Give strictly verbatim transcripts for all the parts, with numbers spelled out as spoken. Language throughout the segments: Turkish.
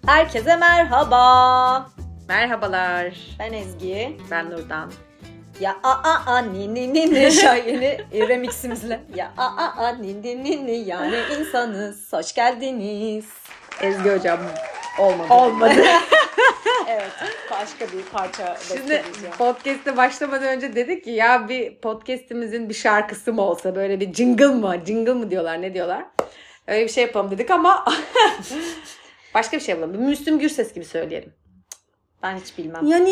Herkese merhaba. Merhabalar. Ben Ezgi. Ben Nurdan. Ya a a a ni ni ni ni şahini remiximizle. Ya a a a ni ni ni ni yani insanız. Hoş geldiniz. Ezgi hocam olmadı. Olmadı. Evet, başka bir parça Şimdi bekleyeceğim. podcast'e başlamadan önce dedik ki ya bir podcast'imizin bir şarkısı mı olsa, böyle bir jingle mı? Jingle mı diyorlar, ne diyorlar? Öyle bir şey yapalım dedik ama başka bir şey yapalım. Bir Müslüm Gürses gibi söyleyelim. Ben hiç bilmem. Yani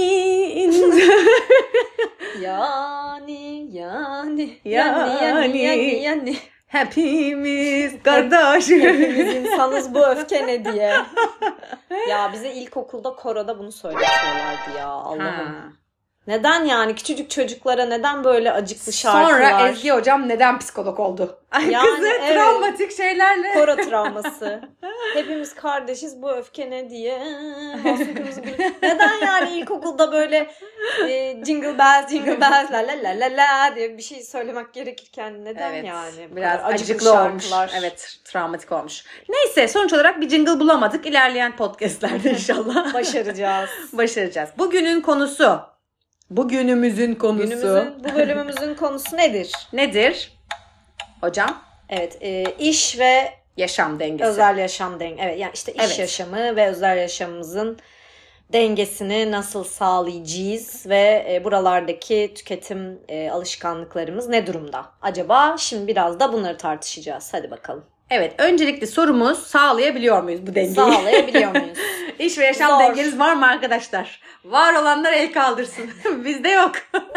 yani yani Yani. yani yani yani yani hepimiz kardeş. hepimiz insanız, bu öfke ne diye. Ya bize ilkokulda koroda bunu söyletiyorlardı ya, Allah'ım. Ha. Neden yani küçücük çocuklara neden böyle acıklı şarkılar? Sonra Ezgi hocam neden psikolog oldu? Yani Kızı evet. travmatik şeylerle. Koro travması. Hepimiz kardeşiz, bu öfke ne diye. Masum kırmızı gül. Neden yani ilkokulda böyle e, jingle bells jingle bells la la la la la diye bir şey söylemek gerekirken neden Evet, yani? biraz acıklı acıklı olmuş. şarkılar. Evet, travmatik olmuş. Neyse, sonuç olarak bir jingle bulamadık. İlerleyen podcastlerde inşallah Başaracağız. başaracağız. Bugünün konusu, bugünümüzün konusu Günümüzün, bu bölümümüzün konusu nedir? nedir? Hocam? Evet, e, iş ve Yaşam dengesi. özel yaşam dengesi. Evet, yani işte iş Evet. yaşamı ve özel yaşamımızın dengesini nasıl sağlayacağız ve e, buralardaki tüketim e, alışkanlıklarımız ne durumda? Acaba şimdi biraz da bunları tartışacağız. Hadi bakalım. Evet, öncelikle sorumuz, sağlayabiliyor muyuz bu dengeyi? Sağlayabiliyor muyuz? İş ve yaşam Zor. dengeniz var mı arkadaşlar? Var olanlar el kaldırsın. Bizde yok.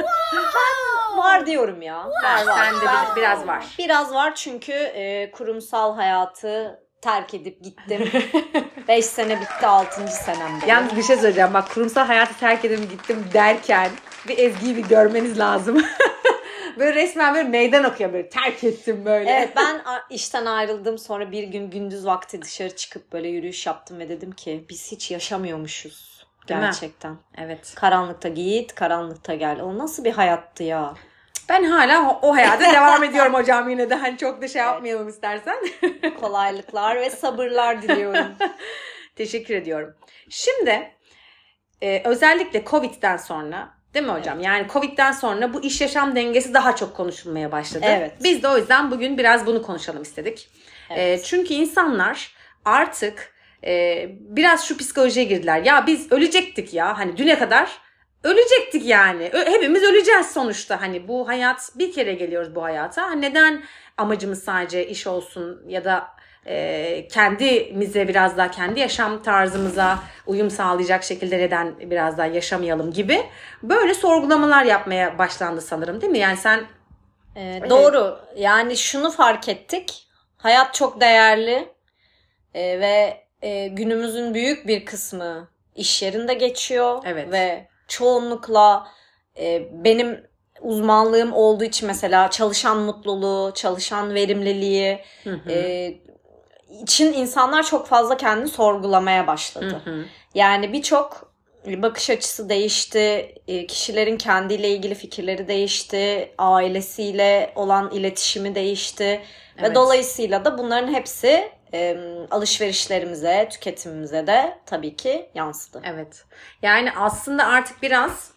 Var diyorum ya. Var var. Sende Ben- bir- biraz var. Biraz var çünkü e, kurumsal hayatı terk edip gittim. Beş sene bitti, altıncı senemde. Yalnız bir şey söyleyeceğim. Bak, kurumsal hayatı terk edip gittim derken bir Ezgi'yi bir görmeniz lazım. Böyle resmen böyle meydan okuyor, böyle terk ettim böyle. Evet, ben a- işten ayrıldım, sonra bir gün gündüz vakti dışarı çıkıp böyle yürüyüş yaptım ve dedim ki biz hiç yaşamıyormuşuz Değil mi? gerçekten. Evet. Karanlıkta git, karanlıkta gel. O nasıl bir hayattı ya? Ben hala o, o hayata devam ediyorum hocam, yine de hani çok da şey yapmayalım istersen. Kolaylıklar ve sabırlar diliyorum. Teşekkür ediyorum. Şimdi e, özellikle Covid'den sonra, değil mi hocam? Evet. Yani Covid'den sonra bu iş yaşam dengesi daha çok konuşulmaya başladı. Evet. Biz de o yüzden bugün biraz bunu konuşalım istedik. Evet. E, çünkü insanlar artık e, biraz şu psikolojiye girdiler. Ya biz ölecektik ya, hani düne kadar ölecektik yani. Ö- hepimiz öleceğiz sonuçta. Hani bu hayat, bir kere geliyoruz bu hayata. Hani neden amacımız sadece iş olsun ya da e, kendimize biraz daha, kendi yaşam tarzımıza uyum sağlayacak şekilde neden biraz daha yaşamayalım gibi böyle sorgulamalar yapmaya başlandı sanırım, değil mi? Yani sen Ee, doğru. Yani şunu fark ettik. Hayat çok değerli Ee, ve e, günümüzün büyük bir kısmı iş yerinde geçiyor. Evet. Ve çoğunlukla e, benim uzmanlığım olduğu için mesela çalışan mutluluğu, çalışan verimliliği Hı hı. e, için insanlar çok fazla kendini sorgulamaya başladı. Hı hı. Yani birçok bakış açısı değişti, e, kişilerin kendiyle ilgili fikirleri değişti, ailesiyle olan iletişimi değişti Evet. ve dolayısıyla da bunların hepsi e, alışverişlerimize, tüketimimize de tabii ki yansıdı. Evet. Yani aslında artık biraz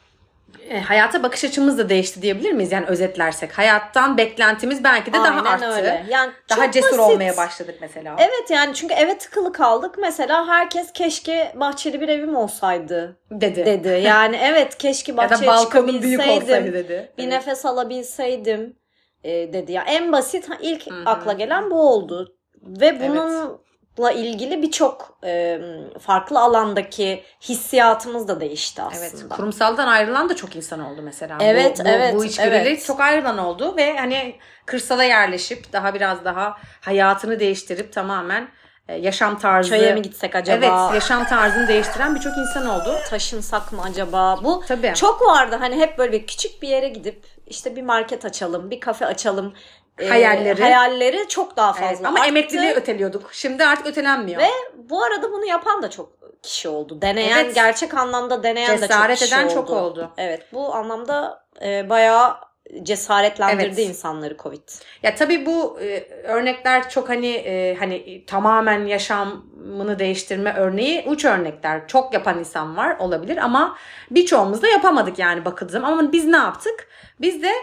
e, hayata bakış açımız da değişti diyebilir miyiz? Yani özetlersek. Hayattan beklentimiz belki de Aynen daha arttı. öyle. Yani Daha çok cesur basit. olmaya başladık mesela. Evet, yani çünkü eve tıkılı kaldık. Mesela herkes keşke bahçeli bir evim olsaydı Dedi. dedi. Yani evet, keşke Ya da bahçeye balkonun büyük olsaydı çıkabilseydim. dedi. Bir Evet. nefes alabilseydim e, dedi. Ya en basit ha, ilk Hı hı. akla gelen bu oldu. Ve bununla ilgili birçok e, farklı alandaki hissiyatımız da değişti Evet, aslında. kurumsaldan ayrılan da çok insan oldu mesela. Evet, bu, bu, evet, Bu içgörüyle evet. çok ayrılan oldu ve hani kırsala yerleşip daha biraz daha hayatını değiştirip tamamen e, yaşam tarzı. Köye mi gitsek acaba? Evet, yaşam tarzını değiştiren birçok insan oldu. Taşınsak mı acaba? Bu Tabii. çok vardı. Hani hep böyle bir küçük bir yere gidip işte bir market açalım, bir kafe açalım. e, Hayalleri. hayalleri çok daha fazla Evet, ama arttı. emekliliği öteliyorduk. Şimdi artık ötelenmiyor. Ve bu arada bunu yapan da çok kişi oldu. Deneyen, Evet. gerçek anlamda deneyen de çok Cesaret kişi eden oldu. çok oldu. Evet, bu anlamda e, bayağı cesaretlendirdi Evet. insanları Covid. Ya tabii bu e, örnekler çok hani e, hani tamamen yaşamını değiştirme örneği uç örnekler. Çok yapan insan var olabilir ama birçoğumuz da yapamadık yani bakıldığım. Ama biz ne yaptık? Biz de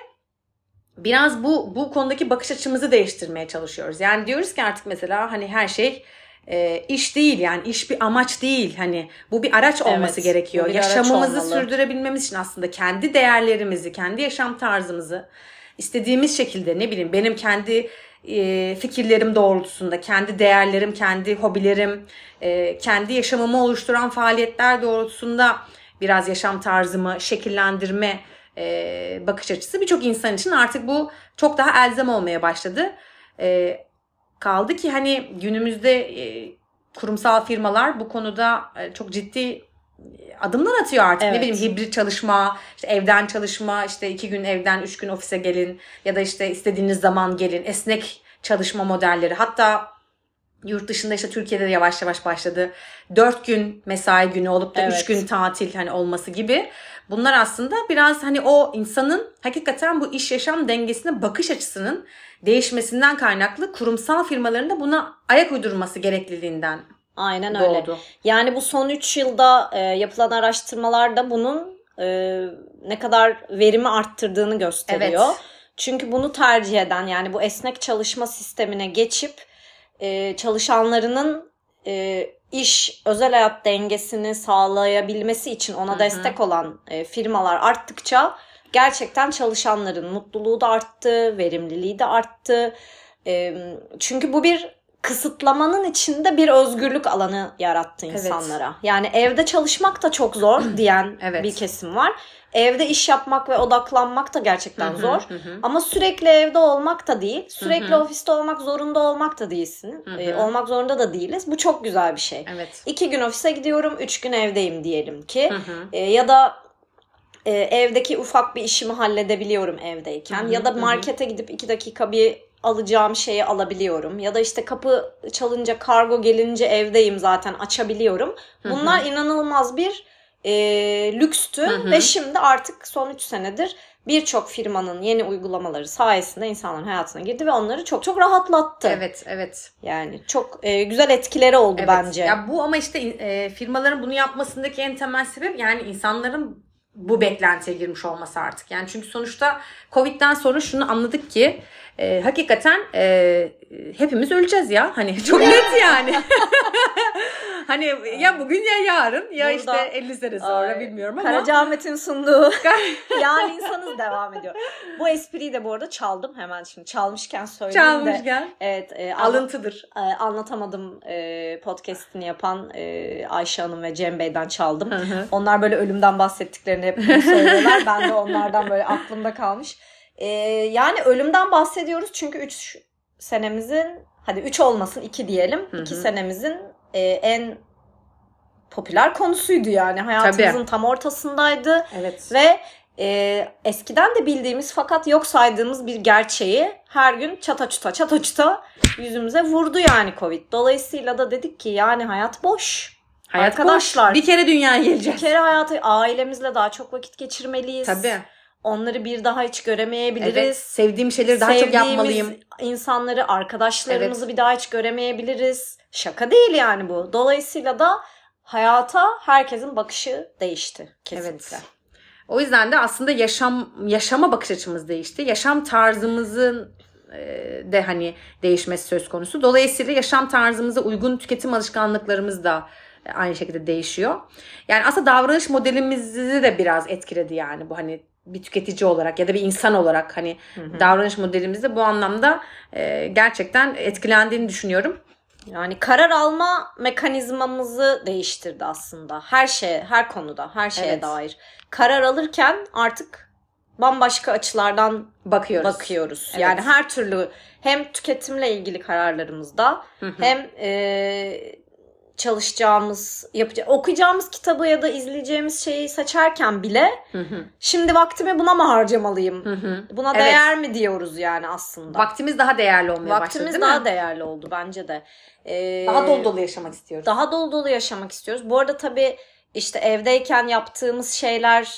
biraz bu bu konudaki bakış açımızı değiştirmeye çalışıyoruz. Yani diyoruz ki artık mesela hani her şey e, iş değil, yani iş bir amaç değil. Hani bu bir araç olması Evet, gerekiyor. bu bir araç Yaşamımızı olmalı. sürdürebilmemiz için aslında kendi değerlerimizi, kendi yaşam tarzımızı istediğimiz şekilde, ne bileyim, benim kendi e, fikirlerim doğrultusunda, kendi değerlerim, kendi hobilerim, e, kendi yaşamımı oluşturan faaliyetler doğrultusunda biraz yaşam tarzımı şekillendirme e, bakış açısı birçok insan için artık bu çok daha elzem olmaya başladı. E, kaldı ki hani günümüzde e, kurumsal firmalar bu konuda e, çok ciddi adımlar atıyor artık. Evet. Ne bileyim, hibrit çalışma, işte evden çalışma, işte iki gün evden üç gün ofise gelin ya da işte istediğiniz zaman gelin, esnek çalışma modelleri. Hatta yurt dışında, işte Türkiye'de de yavaş yavaş başladı. Dört gün mesai günü olup da Evet. üç gün tatil hani olması gibi. Bunlar aslında biraz hani o insanın hakikaten bu iş yaşam dengesine bakış açısının değişmesinden kaynaklı, kurumsal firmaların da buna ayak uydurması gerekliliğinden Aynen öyle. doğdu. Yani bu son üç yılda e, yapılan araştırmalarda bunun e, ne kadar verimi arttırdığını gösteriyor. Evet. Çünkü bunu tercih eden, yani bu esnek çalışma sistemine geçip e, çalışanlarının e, iş özel hayat dengesini sağlayabilmesi için ona Hı hı. destek olan e, firmalar arttıkça gerçekten çalışanların mutluluğu da arttı, verimliliği de arttı. E, çünkü bu bir kısıtlamanın içinde bir özgürlük alanı yarattı insanlara. Evet. Yani evde çalışmak da çok zor diyen Evet. bir kesim var. Evde iş yapmak ve odaklanmak da gerçekten Hı hı, zor. hı hı. Ama sürekli evde olmak da değil. Sürekli Hı hı. ofiste olmak zorunda olmak da değilsin. Hı hı. Ee, olmak zorunda da değiliz. Bu çok güzel bir şey. Evet. İki gün ofise gidiyorum, üç gün evdeyim diyelim ki. Hı hı. Ee, ya da e, evdeki ufak bir işimi halledebiliyorum evdeyken. Hı hı, Ya da hı hı. markete gidip iki dakika bir alacağım şeyi alabiliyorum. Ya da işte kapı çalınca, kargo gelince evdeyim zaten, açabiliyorum. Bunlar Hı hı. inanılmaz bir e, lükstü. Hı hı. Ve şimdi artık son üç senedir birçok firmanın yeni uygulamaları sayesinde insanların hayatına girdi ve onları çok çok rahatlattı. Evet, evet. Yani çok e, güzel etkileri oldu Evet. bence. Ya bu ama işte e, firmaların bunu yapmasındaki en temel sebep, yani insanların bu beklentiye girmiş olması artık. Yani çünkü sonuçta Covid'den sonra şunu anladık ki e, hakikaten e, hepimiz öleceğiz ya. Hani çok net yani. Hani ya bugün ya yarın ya Burada, işte elli sene sonra ay, bilmiyorum ama. Karacaahmet'in sunduğu yani insanız devam ediyor. Bu espriyi de bu arada çaldım hemen şimdi. Çalmışken söyleyeyim de. Çalmışken. Evet. E, Alıntıdır. E, anlatamadım e, podcast'ini yapan e, Ayşe Hanım ve Cem Bey'den çaldım. Hı hı. Onlar böyle ölümden bahsettiklerini hep bunu söylüyorlar. Ben de onlardan böyle aklımda kalmış. E, yani ölümden bahsediyoruz çünkü üç senemizin, hadi üç olmasın iki diyelim. Hı hı. iki senemizin e, en popüler konusuydu yani. Hayatımızın Tabii. tam ortasındaydı. Evet. Ve e, eskiden de bildiğimiz fakat yok saydığımız bir gerçeği her gün çata çuta çata çuta yüzümüze vurdu yani Covid. Dolayısıyla da dedik ki yani hayat boş. Hayat Arkadaşlar, boş. Bir kere dünyaya geleceğiz. Bir kere hayatı ailemizle daha çok vakit geçirmeliyiz. Tabii. Onları bir daha hiç göremeyebiliriz. Evet. Sevdiğim şeyleri daha çok yapmalıyım. Sevdiğimiz insanları, arkadaşlarımızı Evet. bir daha hiç göremeyebiliriz. Şaka değil yani bu. Dolayısıyla da hayata herkesin bakışı değişti kesinlikle. Evet. O yüzden de aslında yaşam yaşama bakış açımız değişti. Yaşam tarzımızın e, de hani değişmesi söz konusu. Dolayısıyla yaşam tarzımıza uygun tüketim alışkanlıklarımız da aynı şekilde değişiyor. Yani aslında davranış modelimizi de biraz etkiledi yani bu, hani bir tüketici olarak ya da bir insan olarak hani hı hı. davranış modelimiz de bu anlamda e, gerçekten etkilendiğini düşünüyorum. Yani karar alma mekanizmamızı değiştirdi aslında. Her şeye, her konuda, her şeye Evet. dair. Karar alırken artık bambaşka açılardan bakıyoruz. bakıyoruz. Evet. Yani her türlü, hem tüketimle ilgili kararlarımızda hı hı. hem e, çalışacağımız, yapacağımız, okuyacağımız kitabı ya da izleyeceğimiz şeyi seçerken bile hı hı. şimdi vaktimi buna mı harcamalıyım? Hı hı. Buna Evet. değer mi diyoruz yani aslında? Vaktimiz daha değerli olmaya Vaktimiz başladı değil daha mi? değerli oldu bence de. Ee, daha dolu dolu yaşamak istiyoruz. Daha dolu dolu yaşamak istiyoruz. Bu arada tabii işte evdeyken yaptığımız şeyler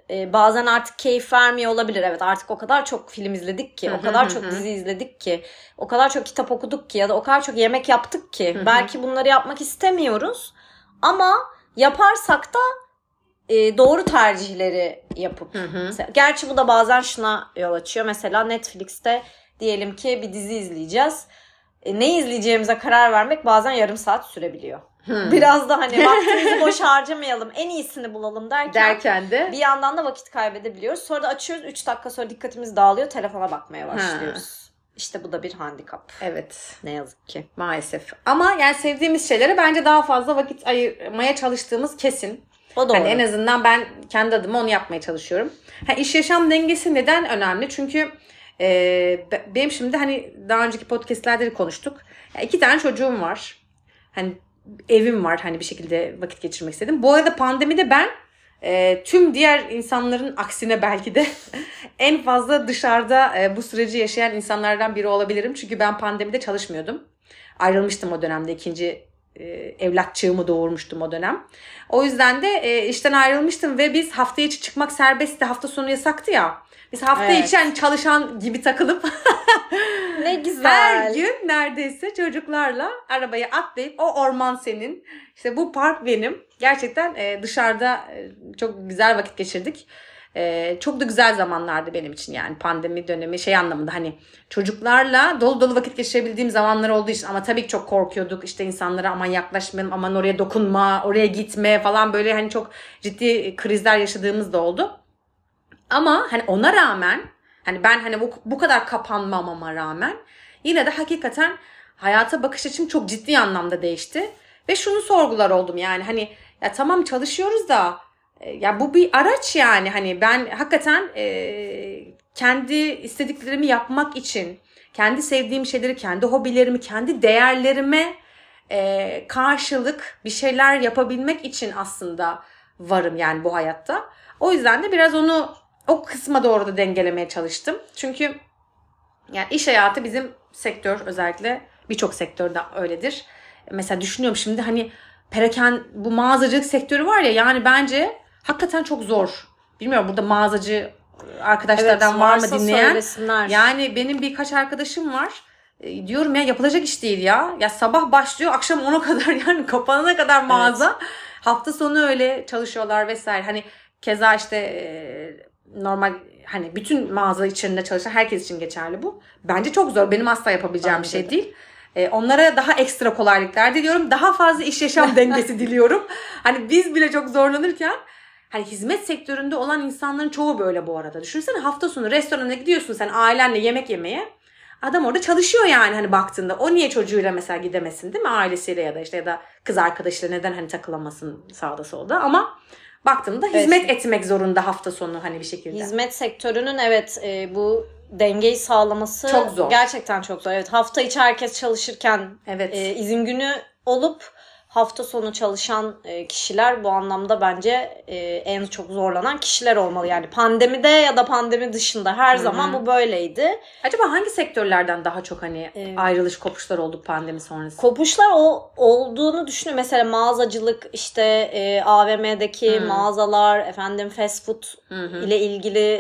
e, bazen artık keyif vermiyor olabilir. Evet, artık o kadar çok film izledik ki, o kadar çok dizi izledik ki, o kadar çok kitap okuduk ki ya da o kadar çok yemek yaptık ki belki bunları yapmak istemiyoruz. Ama yaparsak da e, doğru tercihleri yapıp. Hı hı. Gerçi bu da bazen şuna yol açıyor. Mesela Netflix'te diyelim ki bir dizi izleyeceğiz. E, ne izleyeceğimize karar vermek bazen yarım saat sürebiliyor. Hmm. Biraz da hani vaktimizi boş harcamayalım, en iyisini bulalım derken, derken de bir yandan da vakit kaybedebiliyoruz. Sonra da açıyoruz, üç dakika sonra dikkatimiz dağılıyor, telefona bakmaya başlıyoruz. Ha. İşte bu da bir handikap. Evet. Ne yazık ki. Maalesef. Ama yani sevdiğimiz şeylere bence daha fazla vakit ayırmaya çalıştığımız kesin. O doğru. Hani en azından ben kendi adıma onu yapmaya çalışıyorum. Ha, iş yaşam dengesi neden önemli? Çünkü e, benim şimdi hani daha önceki podcastlerde de konuştuk. Ya iki tane çocuğum var. Hani evim var, hani bir şekilde vakit geçirmek istedim. Bu arada pandemide ben e, tüm diğer insanların aksine belki de en fazla dışarıda e, bu süreci yaşayan insanlardan biri olabilirim. Çünkü ben pandemide çalışmıyordum. Ayrılmıştım o dönemde. İkinci e, evlatçığımı doğurmuştum o dönem. O yüzden de e, işten ayrılmıştım ve biz hafta içi çıkmak serbestti. Hafta sonu yasaktı ya. Biz hafta evet. içi yani çalışan gibi takılıp ne güzel. Her gün neredeyse çocuklarla arabaya atlayıp o orman senin, işte bu park benim. Gerçekten e, dışarıda e, çok güzel vakit geçirdik. E, çok da güzel zamanlardı benim için, yani pandemi dönemi şey anlamında, hani çocuklarla dolu dolu vakit geçirebildiğim zamanlar olduğu için. Ama tabii ki çok korkuyorduk, işte insanlara aman yaklaşmayalım, aman oraya dokunma, oraya gitme falan, böyle hani çok ciddi krizler yaşadığımız da oldu. Ama hani ona rağmen, hani ben hani bu, bu kadar kapanmamama rağmen yine de hakikaten hayata bakış açım çok ciddi anlamda değişti. Ve şunu sorgular oldum, yani hani ya tamam çalışıyoruz da e, ya bu bir araç, yani hani ben hakikaten e, kendi istediklerimi yapmak için, kendi sevdiğim şeyleri, kendi hobilerimi, kendi değerlerime e, karşılık bir şeyler yapabilmek için aslında varım yani bu hayatta. O yüzden de biraz onu o kısma doğru da dengelemeye çalıştım. Çünkü yani iş hayatı, bizim sektör özellikle, birçok sektörde öyledir. Mesela düşünüyorum şimdi, hani perakende, bu mağazacılık sektörü var ya, yani bence hakikaten çok zor. Bilmiyorum burada mağazacı arkadaşlardan evet, var mı dinleyen? Söylesinler. Yani benim birkaç arkadaşım var. E, diyorum ya yapılacak iş değil ya. Ya sabah başlıyor, akşam ona kadar, yani kapanana kadar mağaza. Evet. Hafta sonu öyle çalışıyorlar vesaire. Hani keza işte e, normal hani bütün mağaza içerisinde çalışan herkes için geçerli bu. Bence çok zor. Benim asla yapabileceğim Bence bir şey de. değil. Ee, onlara daha ekstra kolaylıklar diliyorum. Daha fazla iş yaşam dengesi diliyorum. Hani biz bile çok zorlanırken, hani hizmet sektöründe olan insanların çoğu böyle bu arada. Düşünsene, hafta sonu restorana gidiyorsun sen ailenle yemek yemeye. Adam orada çalışıyor yani, hani baktığında. O niye çocuğuyla mesela gidemesin, değil mi? Ailesiyle ya da işte ya da kız arkadaşıyla neden hani takılamasın sağda solda, ama baktığımda evet. hizmet etmek zorunda hafta sonu hani bir şekilde. Hizmet sektörünün evet e, bu dengeyi sağlaması çok zor. Gerçekten çok zor. Evet, hafta içi herkes çalışırken evet. e, izin günü olup hafta sonu çalışan e, kişiler bu anlamda bence e, en çok zorlanan kişiler olmalı. Yani pandemide ya da pandemi dışında her Hı-hı. zaman bu böyleydi. Acaba hangi sektörlerden daha çok hani e, ayrılış kopuşlar oldu pandemi sonrası? Kopuşlar o olduğunu düşünüyorum. Mesela mağazacılık, işte e, A V M'deki Hı-hı. mağazalar, efendim fast food Hı-hı. ile ilgili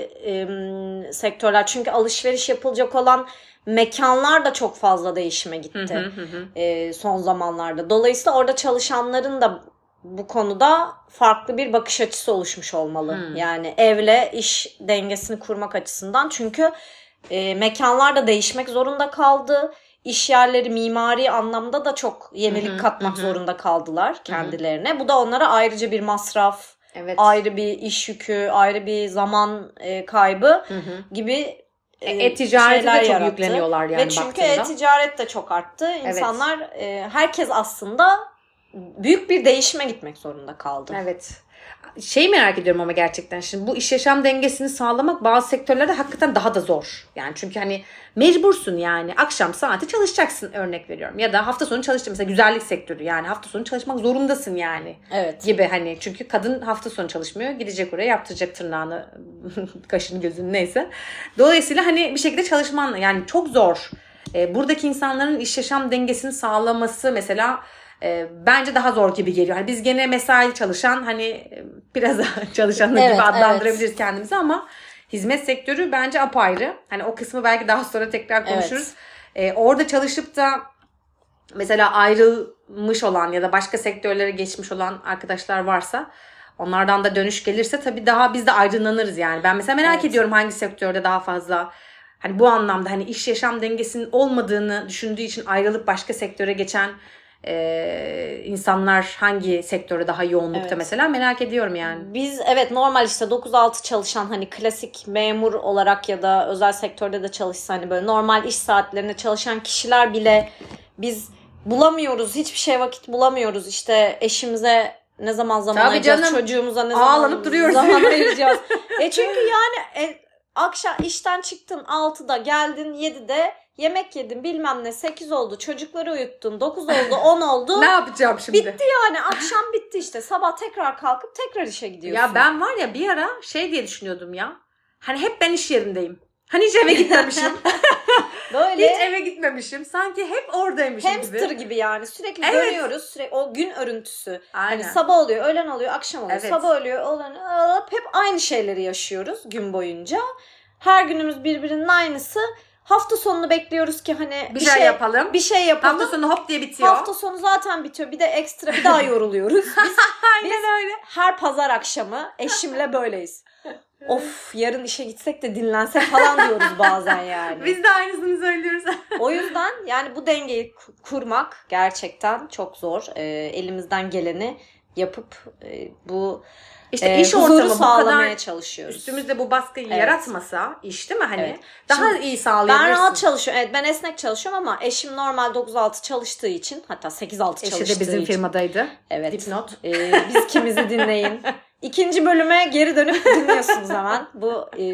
e, sektörler. Çünkü alışveriş yapılacak olan mekanlar da çok fazla değişime gitti hı hı hı. E, son zamanlarda. Dolayısıyla orada çalışanların da bu konuda farklı bir bakış açısı oluşmuş olmalı. Hı. Yani evle iş dengesini kurmak açısından. Çünkü e, mekanlar da değişmek zorunda kaldı. İş yerleri mimari anlamda da çok yenilik hı hı, katmak hı. zorunda kaldılar kendilerine. Hı hı. Bu da onlara ayrıca bir masraf, evet. ayrı bir iş yükü, ayrı bir zaman e, kaybı hı hı. gibi E-ticarete de çok yarattı. Yükleniyorlar yani ve çünkü e-ticaret de çok arttı. İnsanlar evet. e, herkes aslında büyük bir değişime gitmek zorunda kaldı. Evet. Şey merak ediyorum ama gerçekten şimdi bu iş yaşam dengesini sağlamak bazı sektörlerde hakikaten daha da zor. Yani çünkü hani mecbursun, yani akşam saati çalışacaksın, örnek veriyorum. Ya da hafta sonu çalışacaksın. Mesela güzellik sektörü, yani hafta sonu çalışmak zorundasın yani. Evet. Gibi hani, çünkü kadın hafta sonu çalışmıyor. Gidecek oraya, yaptıracak tırnağını, kaşını, gözünü, neyse. Dolayısıyla hani bir şekilde çalışman yani çok zor. Buradaki insanların iş yaşam dengesini sağlaması mesela e, bence daha zor gibi geliyor. Hani biz gene mesai çalışan hani biraz daha çalışanlar Evet, gibi adlandırabiliriz evet. kendimizi ama hizmet sektörü bence apayrı. Hani o kısmı belki daha sonra tekrar konuşuruz. Evet. E, orada çalışıp da mesela ayrılmış olan ya da başka sektörlere geçmiş olan arkadaşlar varsa onlardan da dönüş gelirse tabii daha biz de aydınlanırız yani. Ben mesela merak evet. ediyorum hangi sektörde daha fazla hani bu anlamda hani iş yaşam dengesinin olmadığını düşündüğü için ayrılıp başka sektöre geçen e, insanlar hangi sektörde daha yoğunlukta evet. mesela merak ediyorum yani. Biz evet normal işte dokuz altı çalışan hani klasik memur olarak ya da özel sektörde de çalışsa hani böyle normal iş saatlerinde çalışan kişiler bile biz bulamıyoruz. Hiçbir şeye vakit bulamıyoruz. İşte eşimize ne zaman zaman Tabii ayıracağız, canım. çocuğumuza ne Ağlanıp zaman duruyoruz. zaman ayıracağız. e çünkü yani e, akşam işten çıktın altıda geldin yedide yemek yedin bilmem ne sekiz oldu çocukları uyuttun dokuz oldu on oldu. Ne yapacağım şimdi? Bitti yani akşam bitti işte sabah tekrar kalkıp tekrar işe gidiyorsun. Ya ben var ya bir ara şey diye düşünüyordum ya. Hani hep ben iş yerindeyim. Hani hiç eve gitmemişim. Böyle. Hiç eve gitmemişim. Sanki hep oradaymışım Hamster gibi. Hamster gibi yani. Sürekli evet. dönüyoruz. Sürekli o gün örüntüsü. Aynen. Hani sabah oluyor, öğlen oluyor, akşam oluyor. Evet. Sabah oluyor, öğlen oluyor. Hep aynı şeyleri yaşıyoruz gün boyunca. Her günümüz birbirinin aynısı. Hafta sonunu bekliyoruz ki hani bir, bir şey yapalım. Bir şey yapalım. Hafta sonu hop diye bitiyor. Hafta sonu zaten bitiyor. Bir de ekstra bir daha yoruluyoruz. Biz, Aynen biz öyle. Her pazar akşamı eşimle böyleyiz. Of yarın işe gitsek de dinlensek falan diyoruz bazen yani. Biz de aynısını söylüyoruz. O yüzden yani bu dengeyi kurmak gerçekten çok zor. E, elimizden geleni yapıp e, bu işte e, iş ortamı sağlamaya bu kadar çalışıyoruz. Üstümüzde bu baskıyı evet. yaratmasa iş değil mi hani? Evet. Daha Şimdi, iyi sağlayabilirsin. Ben rahat çalışıyorum. Evet ben esnek çalışıyorum ama eşim normal dokuz altı çalıştığı için hatta sekiz altı çalıştığı için. Eşi de bizim için. Firmadaydı. Evet. Dipnot. E, biz kimizi dinleyin. İkinci bölüme geri dönüp dinliyorsunuz hemen bu e,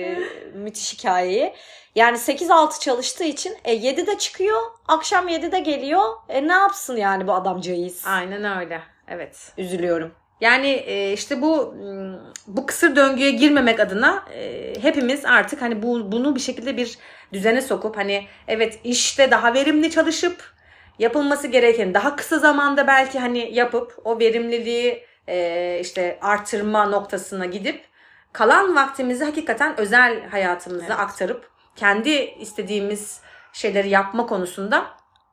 müthiş hikayeyi. Yani sekiz altı çalıştığı için e, yedide çıkıyor, akşam yedide geliyor. E ne yapsın yani bu adamcağız? Aynen öyle. Evet. Üzülüyorum. Yani e, işte bu bu kısır döngüye girmemek adına e, hepimiz artık hani bu bunu bir şekilde bir düzene sokup hani evet işte daha verimli çalışıp yapılması gereken daha kısa zamanda belki hani yapıp o verimliliği e, işte artırma noktasına gidip kalan vaktimizi hakikaten özel hayatımıza evet. aktarıp kendi istediğimiz şeyleri yapma konusunda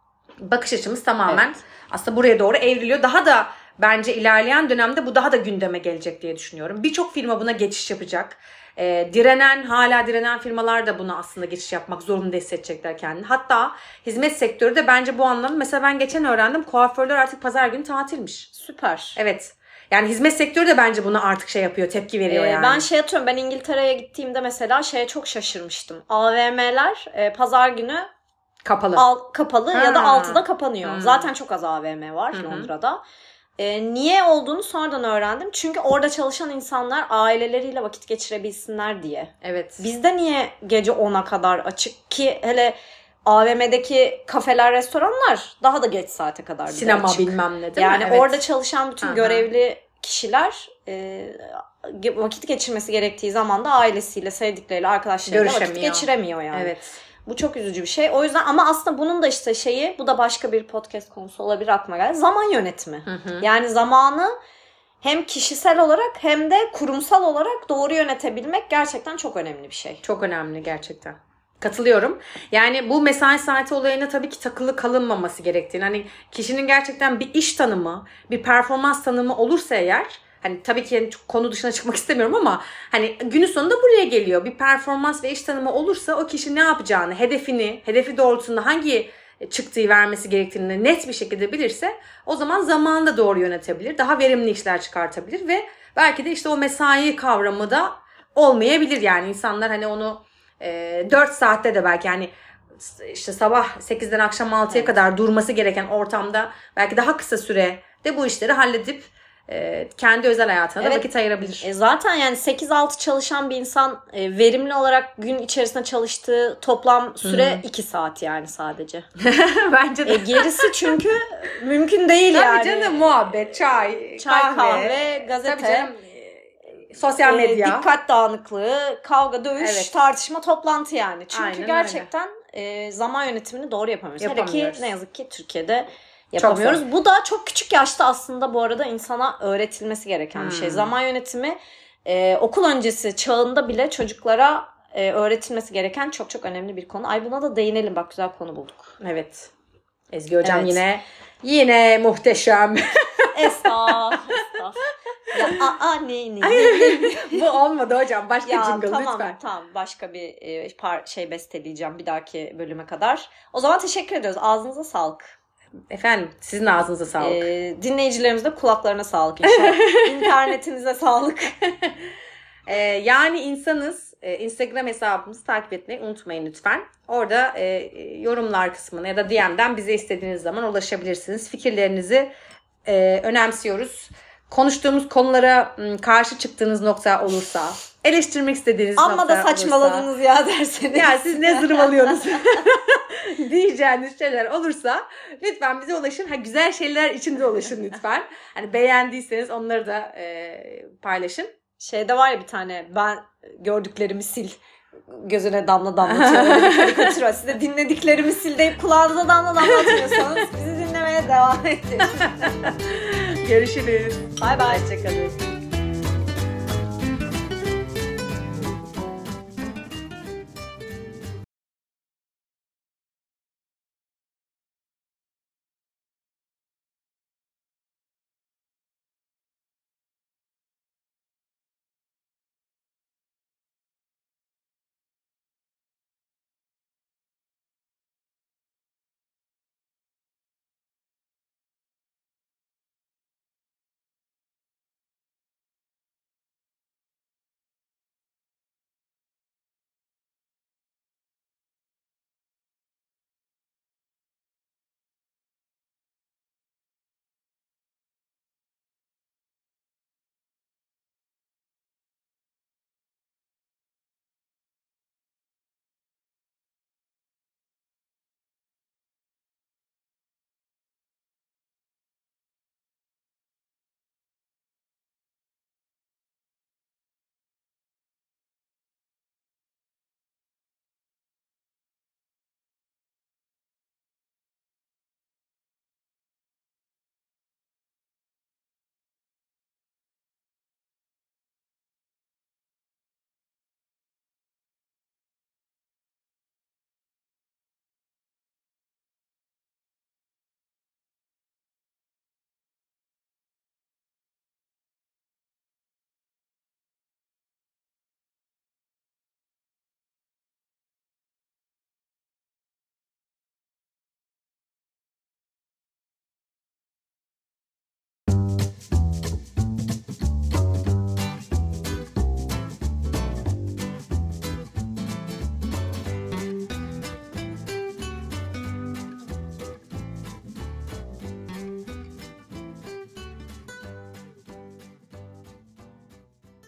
bakış açımız tamamen evet. aslında buraya doğru evriliyor. Daha da bence ilerleyen dönemde bu daha da gündeme gelecek diye düşünüyorum. Birçok firma buna geçiş yapacak. Ee, direnen, hala direnen firmalar da buna aslında geçiş yapmak zorunda hissedecekler kendini. Hatta hizmet sektörü de bence bu anlamda mesela ben geçen öğrendim kuaförler artık pazar günü tatilmiş. Süper. Evet. Yani hizmet sektörü de bence buna artık şey yapıyor, tepki veriyor ee, yani. Ben şey atıyorum, ben İngiltere'ye gittiğimde mesela şeye çok şaşırmıştım. A V M'ler e, pazar günü kapalı, al, kapalı ya da altıda kapanıyor. Hmm. Zaten çok az A V M var Hı-hı. Londra'da. E, niye olduğunu sonradan öğrendim. Çünkü orada çalışan insanlar aileleriyle vakit geçirebilsinler diye. Evet. Bizde niye gece ona kadar açık ki hele A V M'deki kafeler, restoranlar daha da geç saate kadar bile Sinema açık. bilmem ne değil yani mi? Evet. Orada çalışan bütün Aha. görevli kişiler e, vakit geçirmesi gerektiği zaman da ailesiyle, sevdikleriyle, arkadaşlarıyla vakit geçiremiyor yani. Evet. Bu çok üzücü bir şey. O yüzden ama aslında bunun da işte şeyi, bu da başka bir podcast konusu olabilir, aklıma geldi. Zaman yönetimi. Hı hı. Yani zamanı hem kişisel olarak hem de kurumsal olarak doğru yönetebilmek gerçekten çok önemli bir şey. Çok önemli gerçekten. Katılıyorum. Yani bu mesai saati olayına tabii ki takılı kalınmaması gerektiğini. Hani kişinin gerçekten bir iş tanımı, bir performans tanımı olursa eğer, hani tabii ki yani konu dışına çıkmak istemiyorum ama hani günün sonunda buraya geliyor. Bir performans ve iş tanımı olursa o kişi ne yapacağını, hedefini, hedefi doğrultusunda hangi çıktığı vermesi gerektiğini net bir şekilde bilirse o zaman zamanını da doğru yönetebilir. Daha verimli işler çıkartabilir ve belki de işte o mesai kavramı da olmayabilir. Yani insanlar hani onu e, dört saatte de belki yani işte sabah sekizden akşam altıya evet. kadar durması gereken ortamda belki daha kısa sürede bu işleri halledip e, kendi özel hayatına evet. da vakit ayırabilir. E zaten yani sekiz altı çalışan bir insan e, verimli olarak gün içerisinde çalıştığı toplam süre iki saat yani sadece. Bence de. E, gerisi çünkü mümkün değil Tabii yani. Tabii canım, muhabbet, çay, çay kahve, kahve gazete. Tabii canım. Sosyal medya. E, dikkat dağınıklığı, kavga, dövüş, evet. tartışma, toplantı yani. Çünkü Aynen gerçekten e, zaman yönetimini doğru yapamıyoruz. Hele ki ne yazık ki Türkiye'de yapamıyoruz. Çok bu da çok küçük yaşta aslında bu arada insana öğretilmesi gereken hmm. bir şey. Zaman yönetimi e, okul öncesi çağında bile çocuklara e, öğretilmesi gereken çok çok önemli bir konu. Ay buna da değinelim, bak güzel konu bulduk. Evet. Ezgi hocam evet. yine yine muhteşem. Estağ, estağ. Ya aa ne ne. ne. Bu olmadı hocam. Başka ya, jingle tamam, lütfen. Tamam başka bir e, par şey besteleyeceğim bir dahaki bölüme kadar. O zaman teşekkür ediyoruz. Ağzınıza sağlık. Efendim sizin ağzınıza sağlık. Ee, dinleyicilerimiz de kulaklarına sağlık inşallah. İnternetinize sağlık. ee, yani insanız. Ee, Instagram hesabımızı takip etmeyi unutmayın lütfen. Orada e, yorumlar kısmına ya da D M'den bize istediğiniz zaman ulaşabilirsiniz. Fikirlerinizi e, önemsiyoruz. Konuştuğumuz konulara karşı çıktığınız nokta olursa, eleştirmek istediğiniz Amma nokta olursa. Amma da saçmaladınız ya derseniz. Ya siz ne zırvalıyorsunuz diyeceğiniz şeyler olursa lütfen bize ulaşın. Ha, güzel şeyler için de ulaşın lütfen. Hani beğendiyseniz onları da e, paylaşın. Şeyde var ya bir tane, ben gördüklerimi sil, gözüne damla damlatıyor. Karikatür var. Siz de dinlediklerimi sil deyip kulağınıza damla damlatıyorsanız bizi dinlemeye devam edin. Görüşürüz. Bay bay. Hoşçakalın.